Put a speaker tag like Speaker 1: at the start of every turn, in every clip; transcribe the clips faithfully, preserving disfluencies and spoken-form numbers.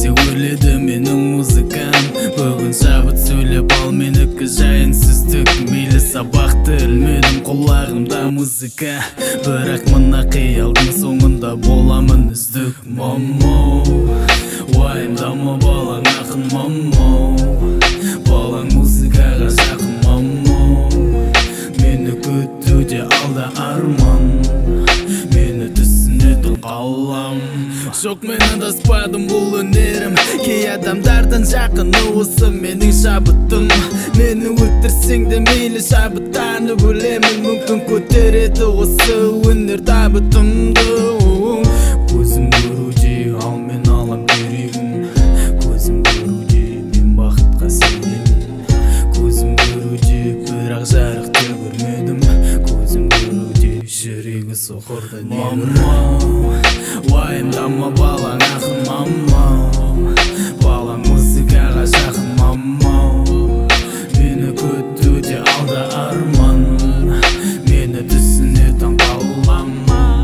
Speaker 1: есе өрледі менің музыкам. Бүгін шабыт сөйлеп ал менікі жайын сөздік. Мейлі сабақты ілмедім құлағымда музыка, бірақ мына қиялдың соңында боламын үздік. Мамо, уайымдама балаң ақын. Мамо, балаң музыкаға жақын. Мамо, мені күтуде алда арман, мені түсінетін қалам. Жоқ, мен адаспадым, бұл өнерім кей адамдардан жақын. Осы менің шабытым. Мені өлтірсең де мейлі шабыттаны бөлемін. Мүмкін көтереді осы өнер табытымды. Көзім көруде, ал мен алам керегін. Көзім көруде, мен бақытқа сенемін. Көзім көруде, бірақ жарықты көрмедім. Көзім көруде, жүрегі соқырды немір. Мама, уайымдама балаң ақын. Мама, балаң музыкаға жақын. Мама, мені күтуде алда арман, мені түсінетін қалам.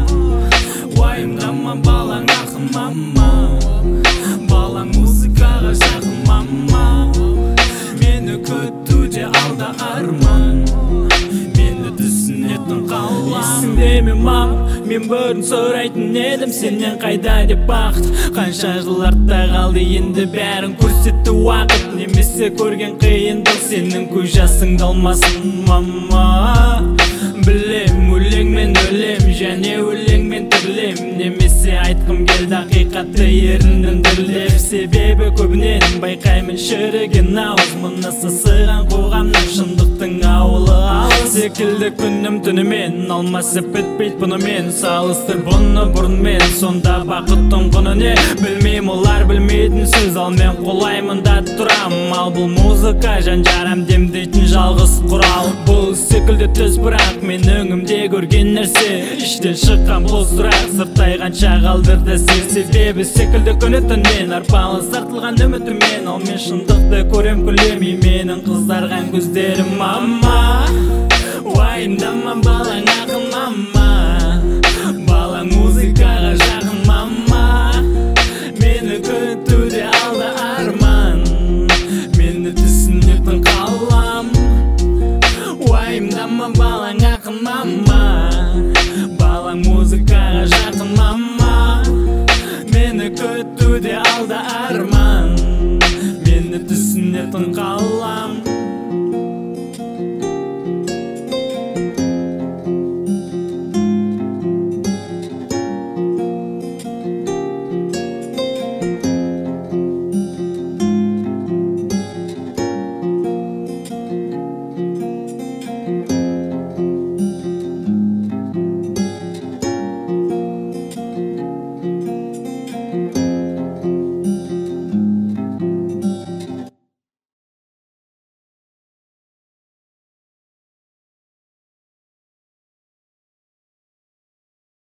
Speaker 1: Уайымдама балаң ақын. Мама, балаң музыкаға жақын. Мама, мені күтуде алда арман, мені түсінетін қалам. Есіңде ме мама, мен бұрын сұрайтын едім сенен қайда деп бақыт. Қанша жыл артта қалды, енді бәрін көрсетті уақыт. Немесе көрген қиындық сенің көз жасыңды алмасын. Мама, білем өлеңмен өлем, және өлеңмен тірілем. Немесе айтқым келді ақиқатты ерінін дірлеп. Себебі көбінен байқаймын шіріген ауыз. Мұны сасыған қоғамның шындықтың ауылы алыс секілді. Күнім түнімен алмасып бітпейді бұнымен. Салыстыр бұны бұрынмен, сонда бақыттың құны не? Білмейм, олар білмейтін сөз, ал мен қолаймын да тұрам. Ал бұл музыка жан жарам демдейтін жалғыз құрал. Бұл секілді түс, бірақ мен өңімде көрген нәрсе іштен шыққан бұл сұрақ сырттай қанша қалдырды сер. Себебі секілді күні түнмен арпалыс артылған үмітімен. Ал мен шындықты көрем күлемей менің қыздарған көздерім. Мама, уайымдама балаң ақын. Мама, балаң музыкаға жақын. Мама, мені күтуде алда арман, мені түсінетін қалам. Уайымдама балаң ақын. Мама, балаң музыкаға жақын. Мама, мені күтуде алда арман, мені түсінетін қалам.